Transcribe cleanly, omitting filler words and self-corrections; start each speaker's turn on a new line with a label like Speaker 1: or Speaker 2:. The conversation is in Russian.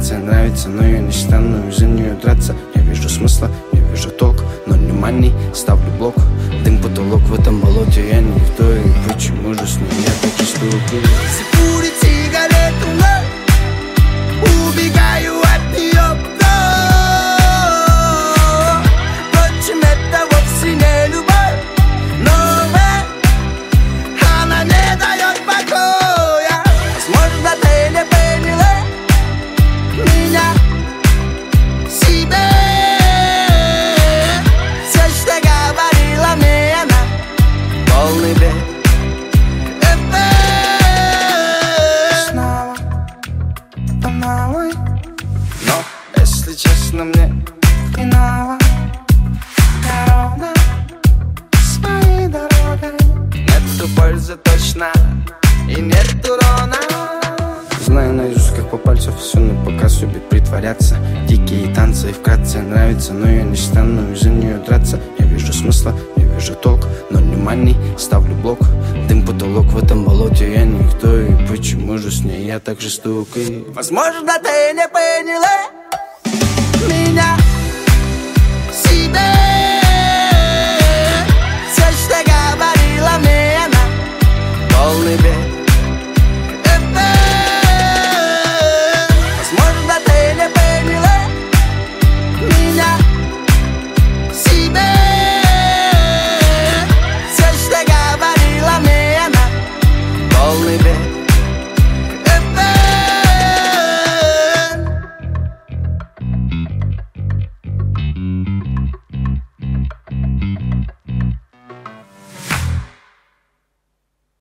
Speaker 1: вкратце нравится, но я не стану из-за нее драться. Я вижу смысла, я вижу толк, но не money, ставлю блок. Дым потолок в этом болоте, я никто, и почему же с ней я так жестокий?
Speaker 2: Курит сигарету, убегаю от нее. Впрочем, это вовсе не любовь, но она не дает покоя. Возможно, ты не поняла меня себе. Все, что говорила мне она, полный бред. Снова по новой, но, если честно, мне хреново. Я ровно своей дорогой. Нету пользы точно и нет урона.
Speaker 1: Знаю наизусть, как по пальцу все на показ любит притворяться. Дикие танцы вкратце нравится, но я не стану из-за нее драться. Я вижу смысла, я вижу толк, но не money, ставлю блок. Дым потолок в этом болоте, я никто, и почему же с ней я так жестокий?
Speaker 2: Возможно, ты не поняла